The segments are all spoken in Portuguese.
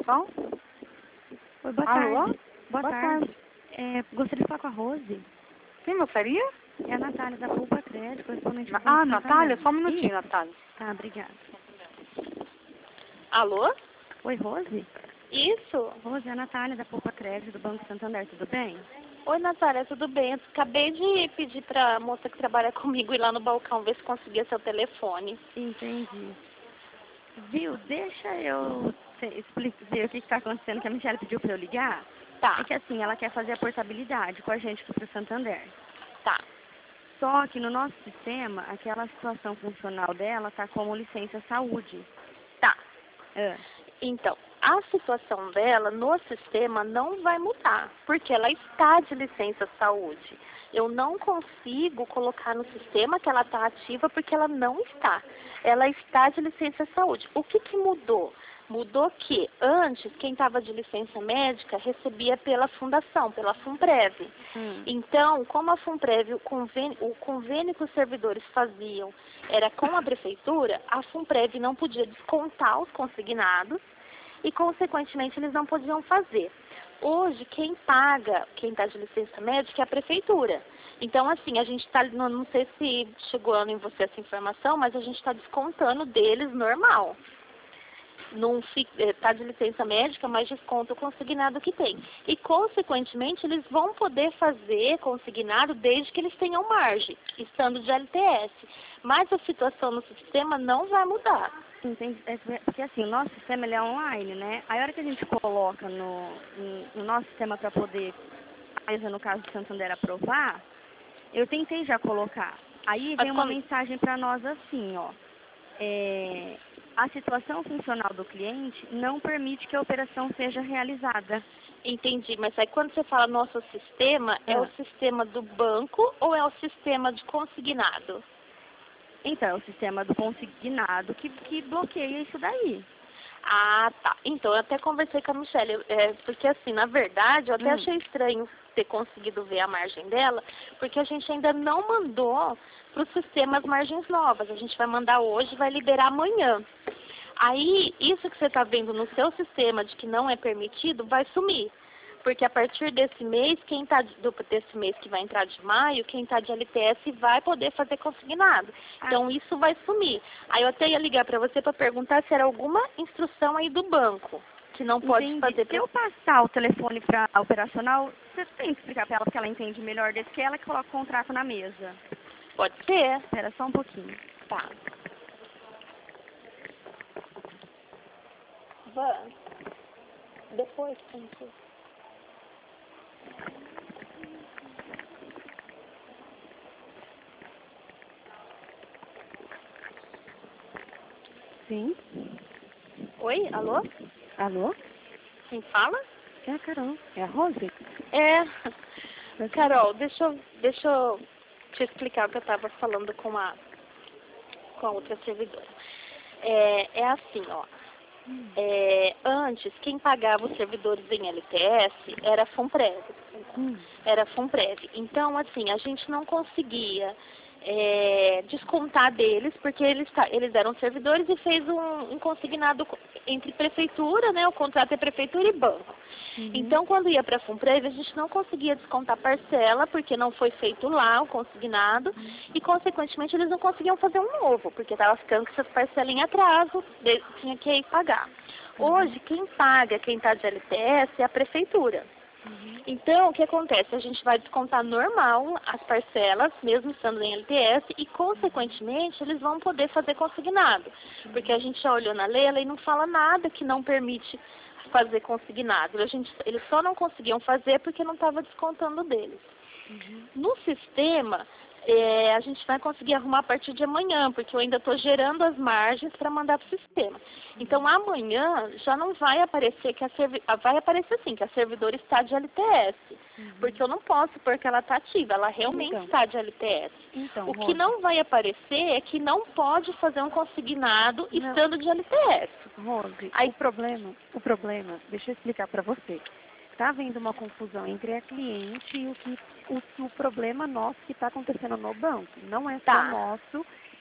Bom? Oi, boa Alô? tarde. Boa tarde. Gostaria de falar com a Rose. Quem gostaria? É a Natália, da Poupa Crédito, correspondente do Banco Ah, Santander. Natália? Só um minutinho, Isso. Natália. Tá, obrigada. Alô? Oi, Rose? Isso? Rose, é a Natália, da Poupa Crédito, do Banco Santander, tudo bem? Oi, Natália, tudo bem? Eu acabei de pedir pra moça que trabalha comigo ir lá no balcão ver se conseguia seu telefone. Entendi. Viu? Deixa eu ver o que está acontecendo, que a Michelle pediu para eu ligar. Tá, É que assim, ela quer fazer a portabilidade com a gente aqui para o Santander. tá. Só que no nosso sistema, aquela situação funcional dela está como licença saúde. Tá. É. Então, a situação dela no sistema não vai mudar, porque ela está de licença saúde. Eu não consigo colocar no sistema que ela está ativa porque ela não está. Ela está de licença saúde. O que mudou? Mudou que antes quem estava de licença médica recebia pela fundação, pela FUNPREV. Então, como a FUNPREV, o convênio que os servidores faziam era com a prefeitura, a FUNPREV não podia descontar os consignados e, consequentemente, eles não podiam fazer. Hoje, quem paga, quem está de licença médica é a prefeitura. Então, assim, a gente está, não sei se chegou em você essa informação, mas a gente está descontando deles normal. Não está de licença médica, mas desconta o consignado que tem. E, consequentemente, eles vão poder fazer consignado desde que eles tenham margem, estando de LTS. Mas a situação no sistema não vai mudar. Entendi. Porque assim, o nosso sistema ele é online, né? Aí a hora que a gente coloca no nosso sistema para poder, no caso do Santander, aprovar, eu tentei já colocar. Aí vem uma mensagem para nós assim, ó. A situação funcional do cliente não permite que a operação seja realizada. Entendi, mas aí quando você fala nosso sistema, é o sistema do banco ou é o sistema de consignado? Então, é o sistema do consignado que bloqueia isso daí. Ah, tá. Então, eu até conversei com a Michelle, porque assim, na verdade, eu até achei estranho ter conseguido ver a margem dela, porque a gente ainda não mandou para o sistema as margens novas. A gente vai mandar hoje, vai liberar amanhã. Aí, isso que você está vendo no seu sistema de que não é permitido, vai sumir. Porque a partir desse mês, desse mês que vai entrar de maio, quem está de LTS vai poder fazer consignado. Então, isso vai sumir. Aí eu até ia ligar para você para perguntar se era alguma instrução aí do banco que não pode fazer. Se eu passar o telefone para a operacional, você tem que explicar para ela porque ela entende melhor desse que ela que coloca o contrato na mesa. Pode ser. Espera só um pouquinho. Tá. Van, depois tem que... Sim. Oi, alô? Alô? Quem fala? É a Carol. É a Rose? Carol, deixa eu te explicar o que eu estava falando com a outra servidora. É assim, ó. Antes, quem pagava os servidores em LTS era a FUNPREV. Era a FUNPREV. Então, assim, a gente não conseguia descontar deles, porque eles eram servidores e fez um consignado entre prefeitura, né? O contrato é prefeitura e banco. Então, quando ia para a FUNPREV, a gente não conseguia descontar parcela, porque não foi feito lá o consignado, e, consequentemente, eles não conseguiam fazer um novo, porque estava ficando com essas parcelas em atraso, tinha que ir pagar. Hoje, quem paga, quem está de LTS, é a prefeitura. Então, o que acontece? A gente vai descontar normal as parcelas, mesmo estando em LTS, e, consequentemente, eles vão poder fazer consignado. Porque a gente já olhou na lei, a lei não fala nada que não permite fazer consignado. Eles só não conseguiam fazer porque não estava descontando deles. No sistema, a gente vai conseguir arrumar a partir de amanhã, porque eu ainda estou gerando as margens para mandar para o sistema. Então, amanhã já não vai aparecer vai aparecer sim, que a servidora está de LTS. Porque eu não posso pôr que ela está ativa, ela realmente está de LTS. Então, o que não vai aparecer é que não pode fazer um consignado estando de LTS. Rose, Aí, o problema, deixa eu explicar para você. Está havendo uma confusão entre a cliente e o problema nosso que está acontecendo no banco. Não é só nosso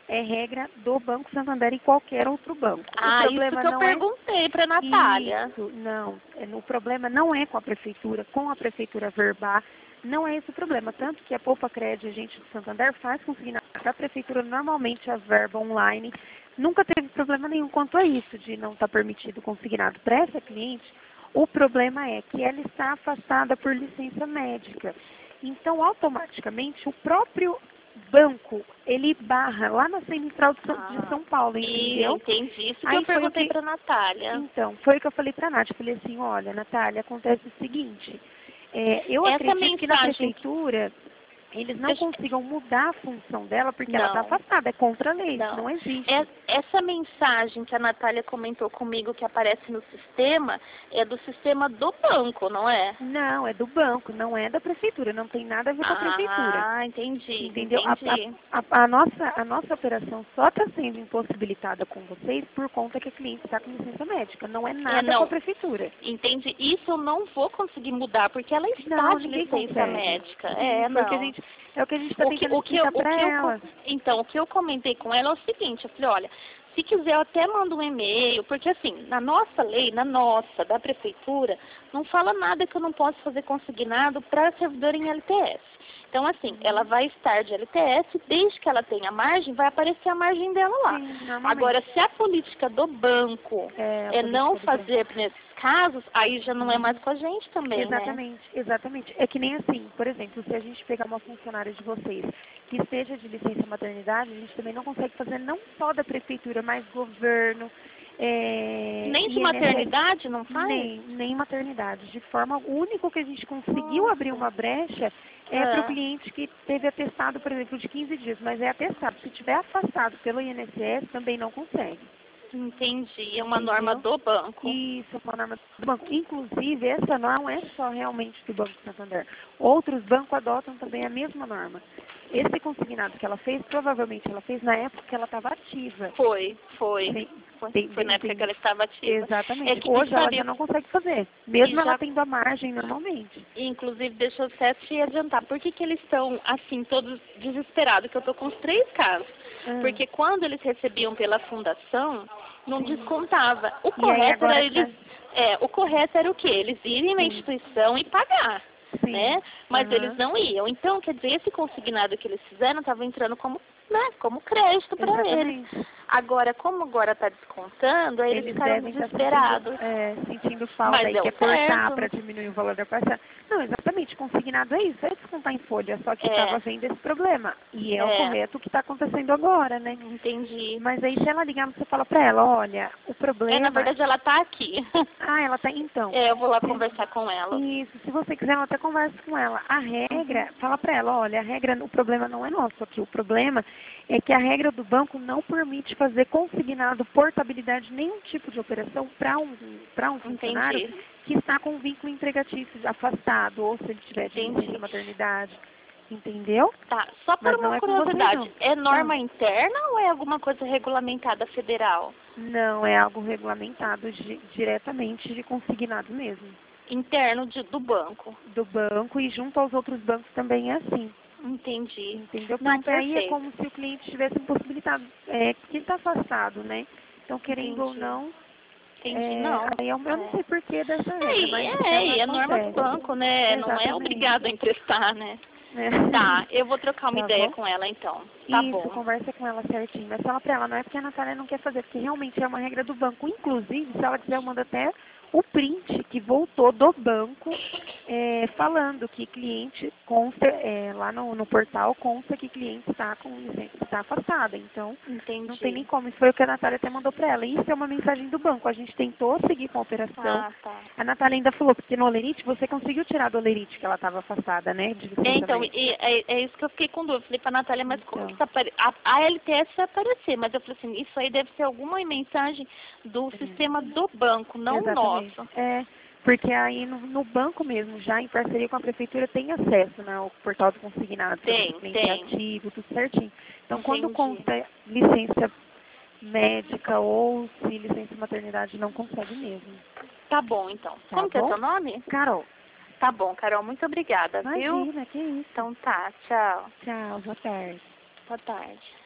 é regra do Banco Santander e qualquer outro banco. Ah, o problema isso que eu não perguntei para Natália. Isso, não. O problema não é com a prefeitura verbar, não é esse o problema. Tanto que a Poupa Crédito, a gente do Santander, faz consignado para a prefeitura normalmente a verba online. Nunca teve problema nenhum quanto a isso, de não estar permitido consignado para essa cliente. O problema é que ela está afastada por licença médica. Então, automaticamente, o próprio banco, ele barra lá na Central de São Paulo, entendeu? Entendi. Isso que Aí eu perguntei para Natália. Então, foi o que eu falei para a Nath. Eu falei assim, olha, Natália, acontece o seguinte, eu acredito que na prefeitura eles não consigam mudar a função dela porque ela está afastada, é contra a lei, não existe. Essa mensagem que a Natália comentou comigo que aparece no sistema é do sistema do banco, não é? Não, é do banco, não é da prefeitura, não tem nada a ver com a prefeitura. Ah, entendi. Entendeu? Entendi. A nossa operação só está sendo impossibilitada com vocês por conta que a cliente está com licença médica, não é nada com a prefeitura. Entendi. Isso eu não vou conseguir mudar porque ela está de licença médica. Porque é o que a gente está tentando explicar para ela. Então, o que eu comentei com ela é o seguinte, eu falei, olha, se quiser eu até mando um e-mail, porque assim, na nossa lei, da prefeitura, não fala nada que eu não posso fazer consignado para servidor em LTS. Então, assim, ela vai estar de LTS, desde que ela tenha margem, vai aparecer a margem dela lá. Sim, agora, se a política do banco é não fazer nesses casos, aí já não é mais com a gente também, Exatamente. É que nem assim, por exemplo, se a gente pegar uma funcionária de vocês que esteja de licença maternidade, a gente também não consegue fazer não só da prefeitura, mas governo. Nem de maternidade não faz? Nem maternidade. De forma, o único que a gente conseguiu abrir uma brecha para o cliente que teve atestado, por exemplo, de 15 dias, mas é atestado. Se tiver afastado pelo INSS, também não consegue. Entendi. É uma norma do banco. Isso, é uma norma do banco. Inclusive, essa norma é só realmente do Banco Santander. Outros bancos adotam também a mesma norma. Esse consignado que ela fez, provavelmente ela fez na época que ela estava ativa. Foi na época que ela estava ativa. Exatamente. Hoje ela já não consegue fazer, mesmo ela tendo a margem normalmente. Inclusive, deixa eu até te adiantar. Por que eles estão, assim, todos desesperados? Que eu estou com os 3 casos. Porque quando eles recebiam pela fundação, não descontava. O correto era o correto era o quê? Eles irem na instituição e pagar. Né? Mas eles não iam. Então, quer dizer, esse consignado que eles fizeram estava entrando como crédito para eles. Agora, como agora está descontando, aí eles ficaram desesperados. Sentindo falta e quer cortar para diminuir o valor da parcela. Não, exatamente, consignado é isso, é descontar em folha, só que estava vendo esse problema. E é o correto que está acontecendo agora, né? Entendi. Mas aí se ela ligar, você fala para ela, olha, o problema... na verdade ela está aqui. Ela está, então. Eu vou lá conversar com ela. Isso, se você quiser, ela até conversa com ela. A regra, fala para ela, olha, o problema não é nosso aqui, o problema é que a regra do banco não permite fazer consignado, portabilidade, nenhum tipo de operação para um funcionário que está com um vínculo empregatício afastado, ou se ele tiver de licença maternidade. Entendeu? Tá, só por uma curiosidade, é norma interna ou é alguma coisa regulamentada federal? Não, é algo regulamentado diretamente de consignado mesmo. Interno do banco? Do banco e junto aos outros bancos também é assim. Entendi. Entendeu? Porque aí é como se o cliente tivesse impossibilitado, que está afastado, né? Então, querendo ou não, aí eu não sei porquê dessa regra, mas é norma do banco, né? Exatamente. Não é obrigado a emprestar, né? Tá, eu vou trocar uma ideia com ela, então. Tá bom. Conversa com ela certinho. Mas fala pra ela, não é porque a Natália não quer fazer, porque realmente é uma regra do banco. Inclusive, se ela quiser, eu mando até o print que voltou do banco, falando que cliente consta, lá no portal consta que cliente está com licença, está afastada. Então, não tem nem como. Isso foi o que a Natália até mandou para ela. Isso é uma mensagem do banco. A gente tentou seguir com a operação. A Natália ainda falou, porque no Olerite, você conseguiu tirar do Olerite que ela estava afastada, né? Então, é isso que eu fiquei com dúvida. Falei para a Natália, mas como que tá a LTS vai aparecer? Mas eu falei assim, isso aí deve ser alguma mensagem do sistema do banco, não nosso. Porque aí no banco mesmo, já em parceria com a prefeitura, tem acesso, né, ao portal do consignado, tem ativo, tudo certinho. Então, quando consta licença médica ou se licença maternidade, não consegue mesmo. Tá bom, então. Como que é seu nome? Carol. Tá bom, Carol, muito obrigada, viu? Imagina, que isso. Então tá, tchau. Tchau, boa tarde. Boa tarde.